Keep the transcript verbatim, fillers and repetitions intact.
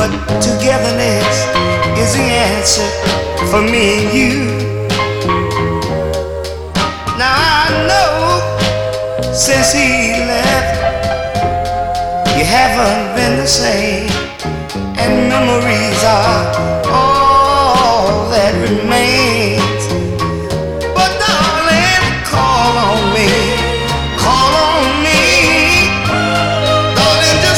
but togetherness is the answer for me and you. Now I know since he left, you haven't been the same, and memories are all